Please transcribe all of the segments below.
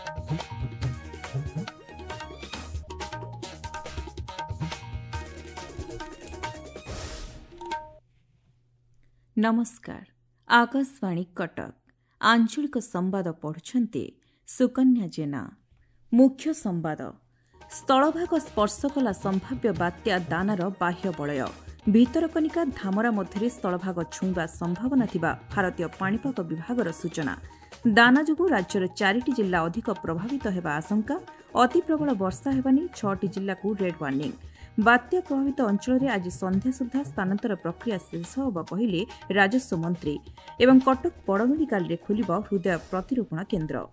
नमस्कार। आकाशवाणी कटक आंचलिक संवाद पढ़ुछन्ते सुकन्या जेना। मुख्य संवाद स्थलभाग स्पर्श कला संभाव्य बात्या दानार बाह्य बलय भितरकनिका धामरा मध्य स्थलभाग छुईवा संभावना थिबा भारतीय पाणीपाग विभागर सूचना। दाना जोगु राज्यर 4टी जिल्ला अधिक प्रभावित हेबा आशंका। अति प्रबल वर्षा हेबानी 6टी जिल्लाकु रेड वार्निंग। बात्या प्रभावित अंचल आज संध्या सुधा स्थानांतर प्रक्रिया शेष होगा कहले राजस्व मंत्री। एवं कटक बड़ मेडिकाल रे खोलिब हृदय प्रतिरोपण केन्द्र।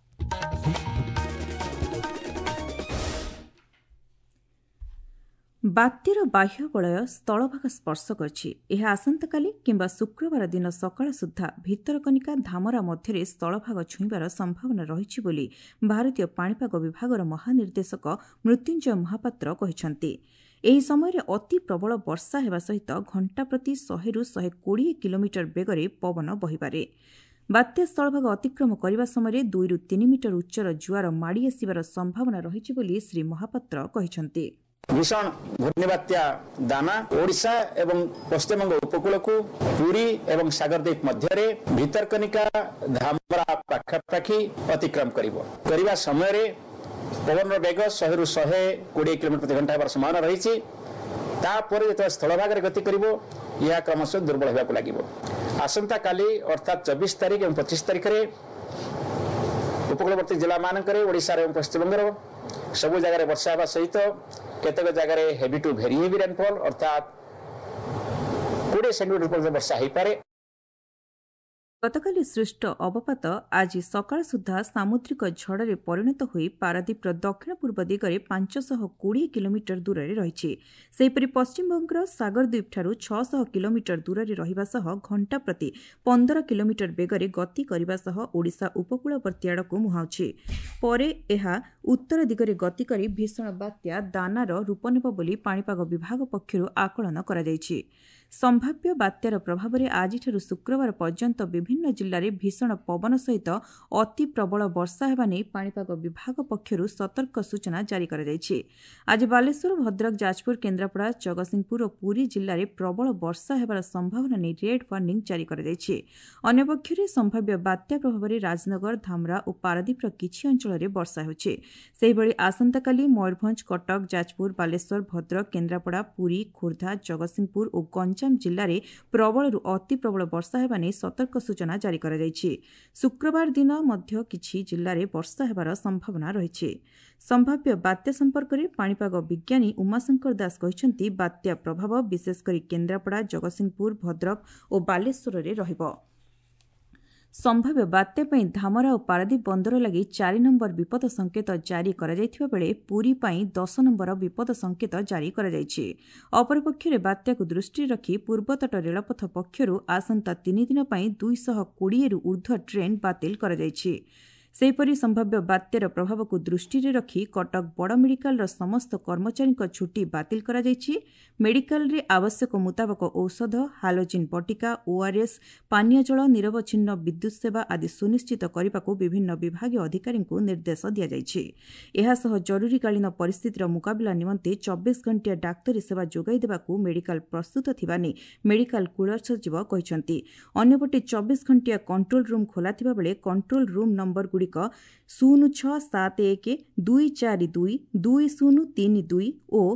बात्यार बाह्य बलय स्थलभाग स्पर्श करछि। यह आसंताकाली किंबा शुक्रवार दिन सकाळ सुधा भितरकनिका धामरा मध्य स्थलभाग छुईबार संभावना रहिछि बोली भारतीय पाणीपाग विभागर महानिर्देशक मृत्युंजय महापात्र कहिसंति। ଏହି ସମୟରେ ଅତି ପ୍ରବଳ ବର୍ଷା ହେବା ସହିତ ଘଣ୍ଟା ପ୍ରତି 100ରୁ 120 କିଲୋମିଟର ବେଗରେ ପବନ ବହିପାରେ। ବାତ୍ୟା ସ୍ଥଳଭାଗ ଅତିକ୍ରମ କରିବା ସମୟରେ 2ରୁ 3 ମିଟର ଉଚ୍ଚର ଜୁଆର ମାଡ଼ି ଆସିବାର ସମ୍ଭାବନା ରହିଛି ବୋଲି ଶ୍ରୀ ମହାପାତ୍ର କହିଛନ୍ତି। भीषण घूर्णिबात्या दाना ओडिशा एवं पश्चिमबंग उपकूल को पुरी एवं सागरद्वीप मध्य भितरकनिका धामरा पाखापाखि अतिक्रम करने समय पवन बेग 100ରୁ 120 किलोमीटर प्रति घंटा संभावना रही। जो स्थलभाग गति कर क्रमशः दुर्बल होगा लगे। आसंता काली अर्थात 24 तारीख और 25 तारीख में उपकूलवर्ती जिला मानक ओडिशा और पश्चिमबंग सबु जगह वर्षा होगा सहित केतक जगह heavy to very heavy rainfall अर्थात 20 सेंटीमीटर पर्यंत वर्षा हो पारे। गतकाली सृष्ट अवपात आज सकाळ सुधा सामुद्रिक झड़े परिणत होई पारादीपर दक्षिण पूर्व दिगरे 520 किलोमीटर दूर रही। सेहीपरि पश्चिमबंगर सागरद्वीप ठारू 600 किलोमीटर दूर रहिबा सह घंटा प्रति 15 किलोमीटर बेगरे गति करबा सह ओडिशा उपकूलवर्ती आड़कू मुहाउछि। परे एहा उत्तर दिगरे गति करी भीषण बात्या दानार रूप नेब बोली पाणीपाग विभाग पक्षरु आकलन करा जायछि। संभाव्य बात्यार प्रभाव में आज शुक्रवार पर्यंत विभिन्न जिले में भीषण पवन सहित अति प्रबल वर्षा होगा नहीं पाणीपाग विभाग पक्षरु सतर्क सूचना जारी कर। आज बालेश्वर भद्रक जाजपुर केन्द्रापड़ा जगतसिंहपुर और पुरी जिले में प्रबल वर्षा होबार संभावना नहीं रेड वार्निंग जारी कर। अन्यपक्षे संभाव्य बात्या प्रभाव में राजनगर धामरा और पारादीपर किछि अंचल में वर्षा होछि। सेहिभଳି आसंताकाली मयूरभंज कटक जाजपुर बालेश्वर भद्रक केन्द्रापड़ा पुरी खोर्धा जगतसिंहपुर और गंजाम जिले में प्रबल अति प्रबल वर्षा होगा नहीं सतर्क सूचना जारी कर। शुक्रवार दिन मध्य किछि जिले में वर्षा होबार संभावना रही। संभाव्य बात्या संपर्क में पाणीपाग विज्ञानी उमाशंकर दास कहते बात्या प्रभाव विशेषकर केन्द्रापड़ा जगतसिंहपुर भद्रक और बालेश्वर में रहिब। संभाव्य बात्या पई धामरा और पारादीप बंदर लगी 4 नंबर विपद संकेत जारी करा जायथिबा बेले पुरी पई 10 नंबर विपद संकेत जारी करा जायछि। अपरपक्षरे बात्या को दृष्टि रखी पूर्वतट रेलपथ पक्षरु आसंता 3 दिन पई 220 रु ऊर्ध्व ट्रेन बातिल करा जायछि। सेहीपरि संभाव्य बात्यार प्रभाव को दृष्टि रखी कटक बड़ मेडिकल समस्त कर्मचारी छुट्टी बातिल करा जायछि। मेडिकल रे आवश्यक मुताबक औषध हालोजिन बटिका ओआरएस पानीय जल निरवच्छिन्न विद्युत सेवा आदि सुनिश्चित करने को विभिन्न विभागीय अधिकारी निर्देश दिया जायछि। एहासह जरूरीकालीन परिस्थितिर मुकाबिला निमंते 24 घंटिया डाक्तरी सेवा जोगाई देबाकू मेडिकल प्रस्तुत थिबा नै मेडिकल कुलर सचिव कहिसंति। अन्यपटे 24 घंटिया कंट्रोल रूम खोला थिबा बेले कंट्रोल रूम नंबर 0671 242 2032 और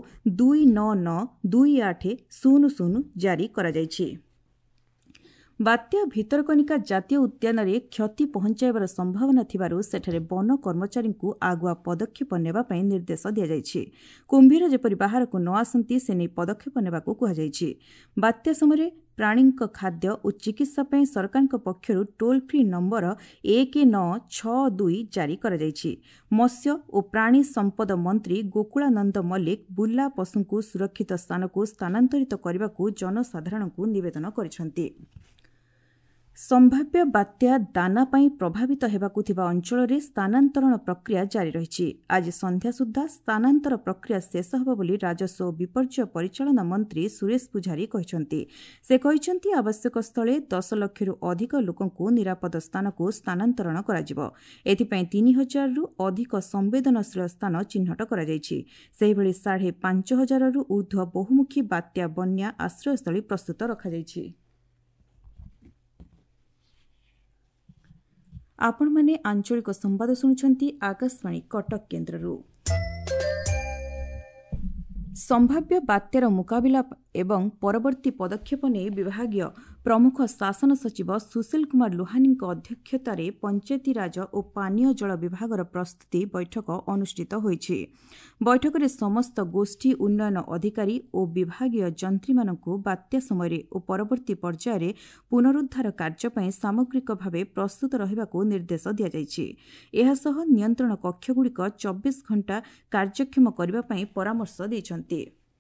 2992800 जारी करा जायछि। बात्या भितरकनिका जातीय उद्यान रे क्षति पहुंचाइबार संभावना थिबारु सेठारे वन कर्मचारी को आगुआ पदक्षेप नेबा पई निर्देश दिया जायछि। कुंभीर जेपरि बाहर को न आसंती से नै पदक्षेप नेबाकू कुहा जायछि। बात्या समय प्राणी खाद्य और चिकित्सा पई सरकार पक्षरु टोल फ्री नंबर 1962 जारी करा जायछि। मत्स्य और प्राणी संपद मंत्री गोकुलानंद मल्लिक बुला पशु को सुरक्षित स्थान को स्थानांतरित करने को जनसाधारण को निवेदन करिसेंति। ସମ୍ଭାବ୍ୟ ବାତ୍ୟା ଦାନା ପାଇଁ ପ୍ରଭାବିତ ହେବାକୁ ଥିବା ଅଞ୍ଚଳରେ ସ୍ଥାନାନ୍ତରଣ ପ୍ରକ୍ରିୟା ଜାରି ରହିଛି। ଆଜି ସନ୍ଧ୍ୟା ସୁଦ୍ଧା ସ୍ଥାନାନ୍ତର ପ୍ରକ୍ରିୟା ଶେଷ ହେବ ବୋଲି ରାଜସ୍ୱ ଓ ବିପର୍ଯ୍ୟୟ ପରିଚାଳନା ମନ୍ତ୍ରୀ ସୁରେଶ ପୂଝାରୀ କହିଛନ୍ତି। ସେ କହିଛନ୍ତି ଆବଶ୍ୟକ ସ୍ଥଳେ 10 ଲକ୍ଷରୁ ଅଧିକ ଲୋକଙ୍କୁ ନିରାପଦ ସ୍ଥାନକୁ ସ୍ଥାନାନ୍ତରଣ କରାଯିବ। ଏଥିପାଇଁ 3,000ରୁ ଅଧିକ ସମ୍ବେଦନଶୀଳ ସ୍ଥାନ ଚିହ୍ନଟ କରାଯାଇଛି। ସେହିଭଳି 5,500ରୁ ଊର୍ଦ୍ଧ୍ୱ ବହୁମୁଖୀ ବାତ୍ୟା ବନ୍ୟା ଆଶ୍ରୟସ୍ଥଳୀ ପ୍ରସ୍ତୁତ ରଖାଯାଇଛି। ଆପଣମାନେ ଆଞ୍ଚଳିକ ସମ୍ବାଦ ଶୁଣୁଛନ୍ତି ଆକାଶବାଣୀ କଟକ କେନ୍ଦ୍ରରୁ। ସମ୍ଭାବ୍ୟ ବାତ୍ୟାର ମୁକାବିଲା ଏବଂ ପରବର୍ତ୍ତୀ ପଦକ୍ଷେପ ନେଇ ବିଭାଗୀୟ ପ୍ରମୁଖ ଶାସନ ସଚିବ ସୁଶୀଲ କୁମାର ଲୋହାନୀଙ୍କ ଅଧ୍ୟକ୍ଷତାରେ ପଞ୍ଚାୟତିରାଜ ଓ ପାନୀୟ ଜଳ ବିଭାଗର ପ୍ରସ୍ତୁତି ବୈଠକ ଅନୁଷ୍ଠିତ ହୋଇଛି। ବୈଠକରେ ସମସ୍ତ ଗୋଷ୍ଠୀ ଉନ୍ନୟନ ଅଧିକାରୀ ଓ ବିଭାଗୀୟ ଯନ୍ତ୍ରୀମାନଙ୍କୁ ବାତ୍ୟା ସମୟରେ ଓ ପରବର୍ତ୍ତୀ ପର୍ଯ୍ୟାୟରେ ପୁନରୁଦ୍ଧାର କାର୍ଯ୍ୟ ପାଇଁ ସାମଗ୍ରିକ ଭାବେ ପ୍ରସ୍ତୁତ ରହିବାକୁ ନିର୍ଦ୍ଦେଶ ଦିଆଯାଇଛି। ଏହାସହ ନିୟନ୍ତ୍ରଣ କକ୍ଷଗୁଡ଼ିକ 24 ଘଣ୍ଟା କାର୍ଯ୍ୟକ୍ଷମ କରିବା ପାଇଁ ପରାମର୍ଶ ଦେଇଛନ୍ତି।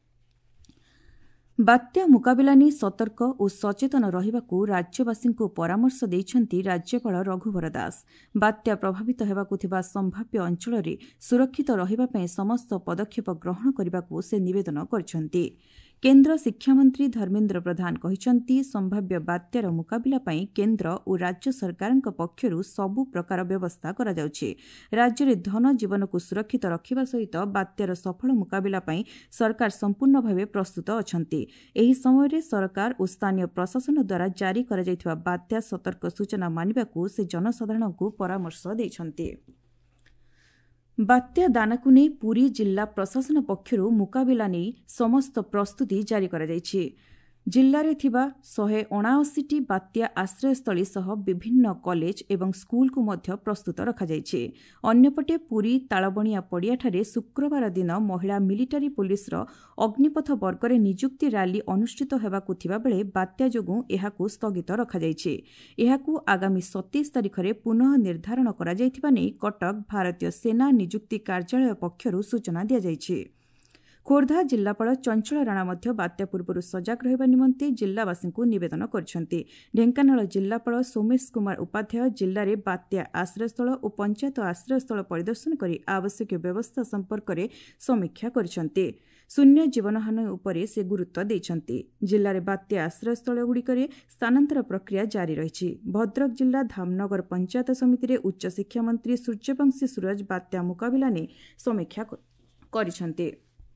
ବାତ୍ୟା ମୁକାବିଲା ନେଇ ସତର୍କ ଓ ସଚେତନ ରହିବାକୁ ରାଜ୍ୟବାସୀଙ୍କୁ ପରାମର୍ଶ ଦେଇଛନ୍ତି ରାଜ୍ୟପାଳ ରଘୁବର ଦାସ। ବାତ୍ୟା ପ୍ରଭାବିତ ହେବାକୁ ଥିବା ସମ୍ଭାବ୍ୟ ଅଞ୍ଚଳରେ ସୁରକ୍ଷିତ ରହିବା ପାଇଁ ସମସ୍ତ ପଦକ୍ଷେପ ଗ୍ରହଣ କରିବାକୁ ସେ ନିବେଦନ କରିଛନ୍ତି। କେନ୍ଦ୍ର ଶିକ୍ଷାମନ୍ତ୍ରୀ ଧର୍ମେନ୍ଦ୍ର ପ୍ରଧାନ କହିଛନ୍ତି ସମ୍ଭାବ୍ୟ ବାତ୍ୟାର ମୁକାବିଲା ପାଇଁ କେନ୍ଦ୍ର ଓ ରାଜ୍ୟ ସରକାରଙ୍କ ପକ୍ଷରୁ ସବୁ ପ୍ରକାର ବ୍ୟବସ୍ଥା କରାଯାଉଛି। ରାଜ୍ୟରେ ଧନ ଜୀବନକୁ ସୁରକ୍ଷିତ ରଖିବା ସହିତ ବାତ୍ୟାର ସଫଳ ମୁକାବିଲା ପାଇଁ ସରକାର ସମ୍ପୂର୍ଣ୍ଣ ଭାବେ ପ୍ରସ୍ତୁତ ଅଛନ୍ତି। ଏହି ସମୟରେ ସରକାର ଓ ସ୍ଥାନୀୟ ପ୍ରଶାସନ ଦ୍ୱାରା ଜାରି କରାଯାଇଥିବା ବାତ୍ୟା ସତର୍କ ସୂଚନା ମାନିବାକୁ ସେ ଜନସାଧାରଣଙ୍କୁ ପରାମର୍ଶ ଦେଇଛନ୍ତି। ବାତ୍ୟା ଦାନାକୁ ନେଇ ପୁରୀ ଜିଲ୍ଲା ପ୍ରଶାସନ ପକ୍ଷରୁ ମୁକାବିଲା ନେଇ ସମସ୍ତ ପ୍ରସ୍ତୁତି ଜାରି କରାଯାଇଛି। ଜିଲ୍ଲାରେ ଥିବା 179ଟି ବାତ୍ୟା ଆଶ୍ରୟସ୍ଥଳୀ ସହ ବିଭିନ୍ନ କଲେଜ ଏବଂ ସ୍କୁଲକୁ ମଧ୍ୟ ପ୍ରସ୍ତୁତ ରଖାଯାଇଛି। ଅନ୍ୟପଟେ ପୁରୀ ତାଳବଣିଆ ପଡ଼ିଆଠାରେ ଶୁକ୍ରବାର ଦିନ ମହିଳା ମିଲିଟାରୀ ପୁଲିସର ଅଗ୍ନିପଥ ବର୍ଗରେ ନିଯୁକ୍ତି ରାଲି ଅନୁଷ୍ଠିତ ହେବାକୁ ଥିବାବେଳେ ବାତ୍ୟା ଯୋଗୁଁ ଏହାକୁ ସ୍ଥଗିତ ରଖାଯାଇଛି। ଏହାକୁ ଆଗାମୀ 27 ତାରିଖରେ ପୁନଃ ନିର୍ଦ୍ଧାରଣ କରାଯାଇଥିବା ନେଇ କଟକ ଭାରତୀୟ ସେନା ନିଯୁକ୍ତି କାର୍ଯ୍ୟାଳୟ ପକ୍ଷରୁ ସୂଚନା ଦିଆଯାଇଛି। ଖୋର୍ଦ୍ଧା ଜିଲ୍ଲାପାଳ ଚଞ୍ଚଳ ରାଣା ମଧ୍ୟ ବାତ୍ୟା ପୂର୍ବରୁ ସଜାଗ ରହିବା ନିମନ୍ତେ ଜିଲ୍ଲାବାସୀଙ୍କୁ ନିବେଦନ କରିଛନ୍ତି। ଢେଙ୍କାନାଳ ଜିଲ୍ଲାପାଳ ସୋମେଶ କୁମାର ଉପାଧ୍ୟାୟ ଜିଲ୍ଲାରେ ବାତ୍ୟା ଆଶ୍ରୟସ୍ଥଳ ଓ ପଞ୍ଚାୟତ ଆଶ୍ରୟସ୍ଥଳ ପରିଦର୍ଶନ କରି ଆବଶ୍ୟକୀୟ ବ୍ୟବସ୍ଥା ସମ୍ପର୍କରେ ସମୀକ୍ଷା କରିଛନ୍ତି। ଶୂନ୍ୟ ଜୀବନହାନୀ ଉପରେ ସେ ଗୁରୁତ୍ୱ ଦେଇଛନ୍ତି। ଜିଲ୍ଲାରେ ବାତ୍ୟା ଆଶ୍ରୟସ୍ଥଳଗୁଡ଼ିକରେ ସ୍ଥାନାନ୍ତର ପ୍ରକ୍ରିୟା ଜାରି ରହିଛି। ଭଦ୍ରକ ଜିଲ୍ଲା ଧାମନଗର ପଞ୍ଚାୟତ ସମିତିରେ ଉଚ୍ଚଶିକ୍ଷାମନ୍ତ୍ରୀ ସୂର୍ଯ୍ୟବଂଶୀ ସୁରଜ ବାତ୍ୟା ମୁକାବିଲା ନେଇ ସମୀକ୍ଷା କରିଛନ୍ତି।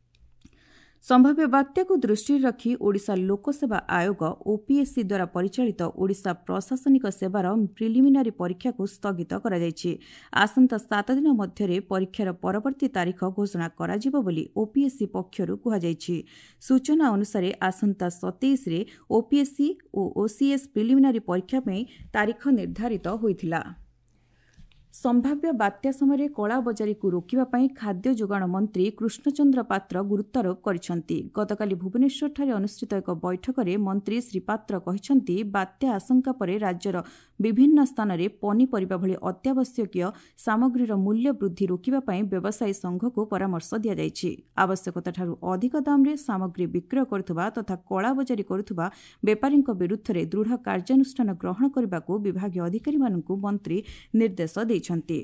ସମ୍ଭାବ୍ୟ ବାତ୍ୟାକୁ ଦୃଷ୍ଟିରେ ରଖି ଓଡ଼ିଶା ଲୋକସେବା ଆୟୋଗ ଓପିଏସ୍ସି ଦ୍ୱାରା ପରିଚାଳିତ ଓଡ଼ିଶା ପ୍ରଶାସନିକ ସେବାର ପ୍ରିଲିମିନାରୀ ପରୀକ୍ଷାକୁ ସ୍ଥଗିତ କରାଯାଇଛି। ଆସନ୍ତା 7 ଦିନ ମଧ୍ୟରେ ପରୀକ୍ଷାର ପରବର୍ତ୍ତୀ ତାରିଖ ଘୋଷଣା କରାଯିବ ବୋଲି ଓପିଏସ୍ସି ପକ୍ଷରୁ କୁହାଯାଇଛି। ସୂଚନା ଅନୁସାରେ ଆସନ୍ତା 27ରେ ଓପିଏସ୍ସି ଓ ଓସିଏସ୍ ପ୍ରିଲିମିନାରୀ ପରୀକ୍ଷା ପାଇଁ ତାରିଖ ନିର୍ଦ୍ଧାରିତ ହୋଇଥିଲା। ସମ୍ଭାବ୍ୟ ବାତ୍ୟା ସମୟରେ କଳାବଜାରୀକୁ ରୋକିବା ପାଇଁ ଖାଦ୍ୟ ଯୋଗାଣ ମନ୍ତ୍ରୀ କୃଷ୍ଣଚନ୍ଦ୍ର ପାତ୍ର ଗୁରୁତ୍ୱାରୋପ କରିଛନ୍ତି। ଗତକାଲି ଭୁବନେଶ୍ୱରଠାରେ ଅନୁଷ୍ଠିତ ଏକ ବୈଠକରେ ମନ୍ତ୍ରୀ ଶ୍ରୀ ପାତ୍ର କହିଛନ୍ତି ବାତ୍ୟା ଆଶଙ୍କା ପରେ ରାଜ୍ୟର ବିଭିନ୍ନ ସ୍ଥାନରେ ପନିପରିବା ଭଳି ଅତ୍ୟାବଶ୍ୟକୀୟ ସାମଗ୍ରୀର ମୂଲ୍ୟ ବୃଦ୍ଧି ରୋକିବା ପାଇଁ ବ୍ୟବସାୟୀ ସଂଘକୁ ପରାମର୍ଶ ଦିଆଯାଇଛି। ଆବଶ୍ୟକତାଠାରୁ ଅଧିକ ଦାମରେ ସାମଗ୍ରୀ ବିକ୍ରୟ କରୁଥିବା ତଥା କଳାବଜାରୀ କରୁଥିବା ବେପାରୀଙ୍କ ବିରୁଦ୍ଧରେ ଦୃଢ଼ କାର୍ଯ୍ୟାନୁଷ୍ଠାନ ଗ୍ରହଣ କରିବାକୁ ବିଭାଗୀୟ ଅଧିକାରୀମାନଙ୍କୁ ମନ୍ତ୍ରୀ ନିର୍ଦ୍ଦେଶ ଦେଇଛନ୍ତି।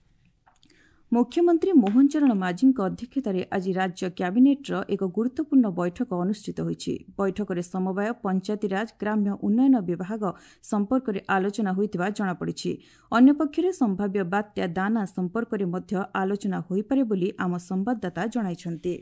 ମୁଖ୍ୟମନ୍ତ୍ରୀ ମୋହନ ଚରଣ ମାଝୀଙ୍କ ଅଧ୍ୟକ୍ଷତାରେ ଆଜି ରାଜ୍ୟ କ୍ୟାବିନେଟ୍ର ଏକ ଗୁରୁତ୍ୱପୂର୍ଣ୍ଣ ବୈଠକ ଅନୁଷ୍ଠିତ ହୋଇଛି। ବୈଠକରେ ସମବାୟ ପଞ୍ଚାୟତିରାଜ ଗ୍ରାମ୍ୟ ଉନ୍ନୟନ ବିଭାଗ ସମ୍ପର୍କରେ ଆଲୋଚନା ହୋଇଥିବା ଜଣାପଡ଼ିଛି। ଅନ୍ୟପକ୍ଷରେ ସମ୍ଭାବ୍ୟ ବାତ୍ୟା ଦାନା ସମ୍ପର୍କରେ ମଧ୍ୟ ଆଲୋଚନା ହୋଇପାରେ ବୋଲି ଆମ ସମ୍ବାଦଦାତା ଜଣାଇଛନ୍ତି।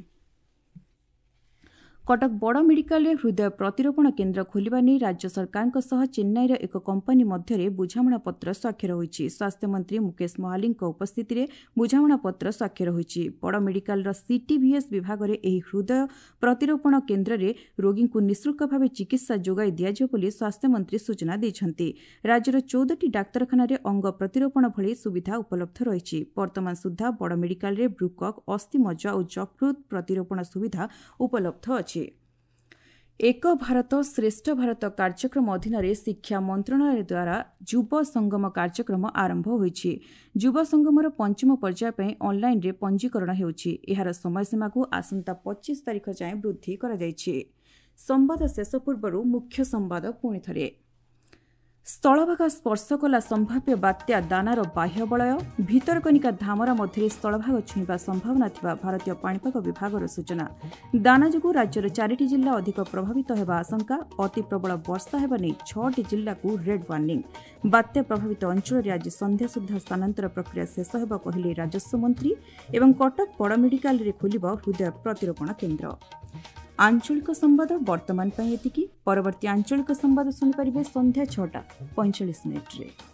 କଟକ ବଡ଼ ମେଡିକାଲରେ ହୃଦୟ ପ୍ରତିରୋପଣ କେନ୍ଦ୍ର ଖୋଲିବା ନେଇ ରାଜ୍ୟ ସରକାରଙ୍କ ସହ ଚେନ୍ନାଇର ଏକ କମ୍ପାନୀ ମଧ୍ୟରେ ବୁଝାମଣାପତ୍ର ସ୍ୱାକ୍ଷର ହୋଇଛି। ସ୍ୱାସ୍ଥ୍ୟମନ୍ତ୍ରୀ ମୁକେଶ ମହାଲିଙ୍କ ଉପସ୍ଥିତିରେ ବୁଝାମଣାପତ୍ର ସ୍ୱାକ୍ଷର ହୋଇଛି। ବଡ଼ ମେଡିକାଲର ସିଟିଭିଏସ୍ ବିଭାଗରେ ଏହି ହୃଦୟ ପ୍ରତିରୋପଣ କେନ୍ଦ୍ରରେ ରୋଗୀଙ୍କୁ ନିଃଶୁଳ୍କ ଭାବେ ଚିକିତ୍ସା ଯୋଗାଇ ଦିଆଯିବ ବୋଲି ସ୍ୱାସ୍ଥ୍ୟମନ୍ତ୍ରୀ ସୂଚନା ଦେଇଛନ୍ତି। ରାଜ୍ୟର 14ଟି ଡାକ୍ତରଖାନାରେ ଅଙ୍ଗ ପ୍ରତିରୋପଣ ଭଳି ସୁବିଧା ଉପଲବ୍ଧ ରହିଛି। ବର୍ତ୍ତମାନ ସୁଦ୍ଧା ବଡ଼ ମେଡିକାଲରେ ବୃକକ୍, ଅସ୍ଥିମଜ୍ଜା ଓ ଯକୃତ ପ୍ରତିରୋପଣ ସୁବିଧା ଉପଲବ୍ଧ ଅଛି। ଏକ ଭାରତ ଶ୍ରେଷ୍ଠ ଭାରତ କାର୍ଯ୍ୟକ୍ରମ ଅଧୀନରେ ଶିକ୍ଷା ମନ୍ତ୍ରଣାଳୟ ଦ୍ୱାରା ଯୁବ ସଙ୍ଗମ କାର୍ଯ୍ୟକ୍ରମ ଆରମ୍ଭ ହୋଇଛି। ଯୁବ ସଙ୍ଗମର 5ମ ପର୍ଯ୍ୟାୟ ପାଇଁ ଅନ୍ଲାଇନ୍ରେ ପଞ୍ଜୀକରଣ ହେଉଛି। ଏହାର ସମୟସୀମାକୁ ଆସନ୍ତା 25 ତାରିଖ ଯାଏଁ ବୃଦ୍ଧି କରାଯାଇଛି। ସମ୍ବାଦ ଶେଷ ପୂର୍ବରୁ ମୁଖ୍ୟ ସମ୍ବାଦ ପୁଣିଥରେ। ସ୍ଥଳଭାଗ ସ୍ପର୍ଶ କଲା ସମ୍ଭାବ୍ୟ ବାତ୍ୟା ଦାନାର ବାହ୍ୟ ବଳୟ ଭିତରକନିକା ଧାମରା ମଧ୍ୟରେ ସ୍ଥଳଭାଗ ଛୁଇଁବା ସମ୍ଭାବନା ଥିବା ଭାରତୀୟ ପାଣିପାଗ ବିଭାଗର ସୂଚନା। ଦାନା ଯୋଗୁଁ ରାଜ୍ୟର 4ଟି ଜିଲ୍ଲା ଅଧିକ ପ୍ରଭାବିତ ହେବା ଆଶଙ୍କା। ଅତି ପ୍ରବଳ ବର୍ଷା ହେବା ନେଇ 6ଟି ଜିଲ୍ଲାକୁ ରେଡ୍ ୱାର୍ଣ୍ଣିଂ। ବାତ୍ୟା ପ୍ରଭାବିତ ଅଞ୍ଚଳରେ ଆଜି ସନ୍ଧ୍ୟା ସୁଦ୍ଧା ସ୍ଥାନାନ୍ତର ପ୍ରକ୍ରିୟା ଶେଷ ହେବ କହିଲେ ରାଜସ୍ୱ ମନ୍ତ୍ରୀ ଏବଂ କଟକ ବଡ଼ ମେଡିକାଲରେ ଖୋଲିବ ହୃଦୟ ପ୍ରତିରୋପଣ କେନ୍ଦ୍ର। ଆଞ୍ଚଳିକ ସମ୍ବାଦ ବର୍ତ୍ତମାନ ପାଇଁ ଏତିକି। ପରବର୍ତ୍ତୀ ଆଞ୍ଚଳିକ ସମ୍ବାଦ ଶୁଣିପାରିବେ ସନ୍ଧ୍ୟା 6:45 ରେ।